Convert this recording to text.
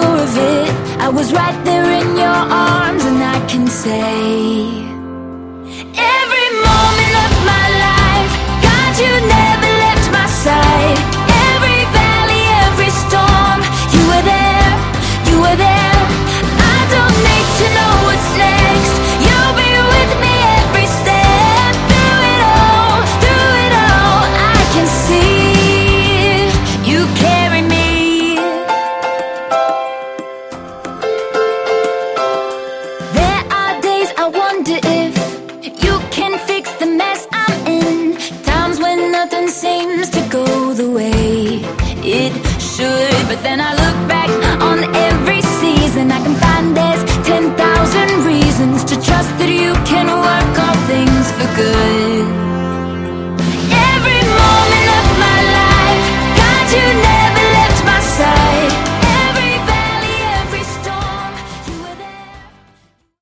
sure of it. I was right there in your arms, and I can say every moment of my life, God, you never left my side. Every valley, every storm, you were there, you were there. I don't need to know what's next. You'll be with me every step. Through it all, I can see you carry me. There are days I wonder if you can fix the mess I'm in. Times when nothing seems to go the way it should. But then I look back on every season, I can find there's 10,000 reasons to trust that